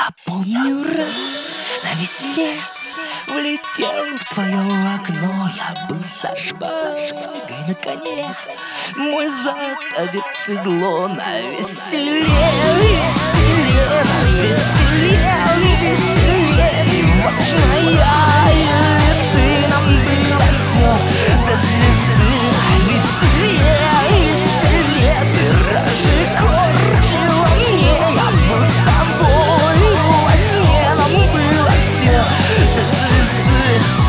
Я помню раз на веселе влетел в твое окно. Я был со шпагой на коне, мой зад одет в седло. На веселе, веселе, на веселе, веселе. Неважная ли ты, нам было все до звезды. На веселе, веселе, ты рожи корчила мне. Я был с тобой во сне, нам было все до звезды.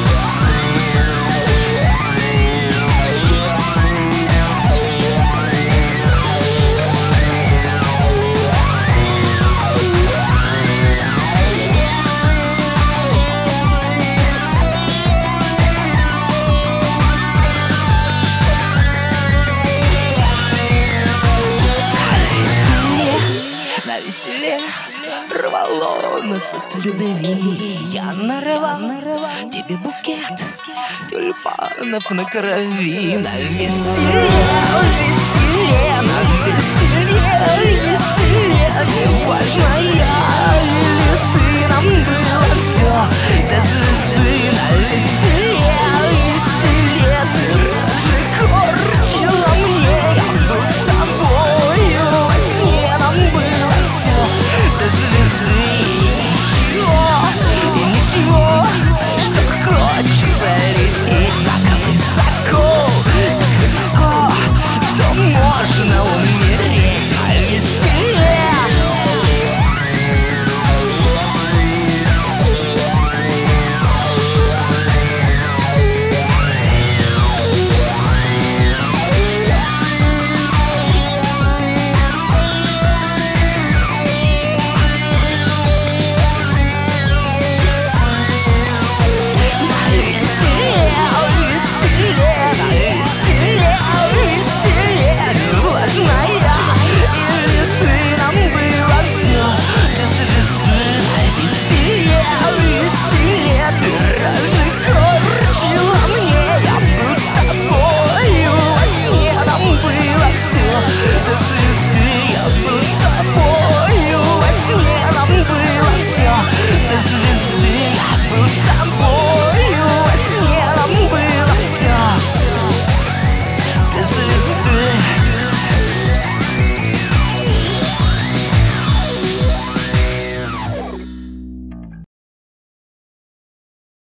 На веселе рвало нас от любви. Я нарывал тебе букет тюльпанов на крови. На веселе, веселе, на веселе, веселе.